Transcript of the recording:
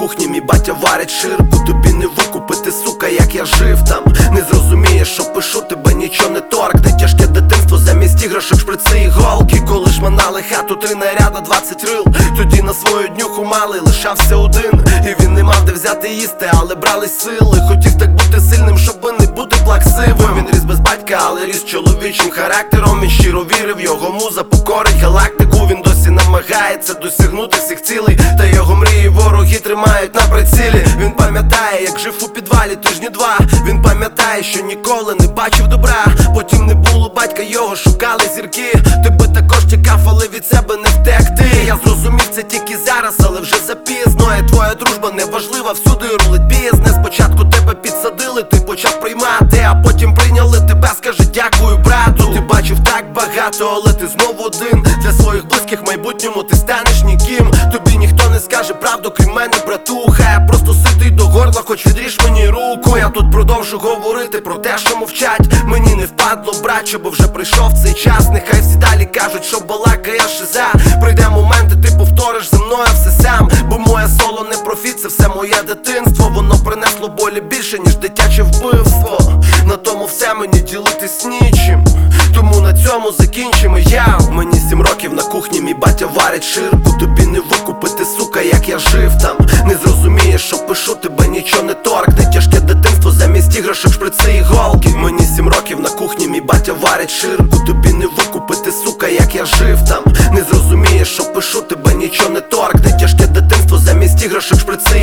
кухні, мій батя варить ширку. Тобі не викупити, сука, як я жив там. Не зрозумієш, що пишу, тебе нічого не торкне. Тяжке дитинство, замість іграшок, шприци і голки. Коли ж манали хату, 3 наряда, 20 рил. Тоді на свою днюху мали, лишався один. І він не мав де взяти їсти, але брали сили. Хотів так бути сильним, щоб не бути плаксивим. Він ріс без батька, але ріс чоловічим характером. Він щиро вірив, його муза покорить галактику. Він досі намагається досягнути всіх цілей, та його мрії вороги тримають на прицілі. Він пам'ятає, як жив у підвалі тижні 2. Він пам'ятає, що ніколи не бачив добра. Потім не було батька, його шукали зірки. Тебе також чекав, але від себе не втекти. Я зрозумів це тільки зараз, але вже запізно. І твоя дружба неважлива, всюди рулить бізнес. Спочатку тебе підсадили, ти почав приймати, а потім прийняли тебе, скажи дякую, брату. Ти бачив так багато, але ти знову один. Для своїх близьких в майбутньому ти станеш ніким. Тобі ніхто не скаже правду, крім мене, братуха. Я просто ситий до горла, хоч відріж мені руку. Я тут продовжу говорити про те, що мовчать. Мені не впадло, братче, бо вже прийшов цей час. Нехай всі далі кажуть, що балакає шиза. Прийде момент, і ти повториш за мною все сам. Бо моє соло не профіт, це все моє дитинство. Воно принесло болі більше, ніж дитяче вбивство. На тому все, мені ділитись нічим. Тому на цьому закінчимо. Мені 7 років, на кухні мій батя варить ширку. Тобі не викупити, сука, як я жив там. Не зрозумієш, що пишу, тебе нічого не торкне. Тяжке дитинство, замість іграшок, шприци і голки. Мені 7 років, на кухні мій батя варить ширку. Тобі не викупити, сука, як я жив там. Не зрозумієш, що пишу, тебе нічого не торкне. Тяжке дитинство, замість іграшок, шприци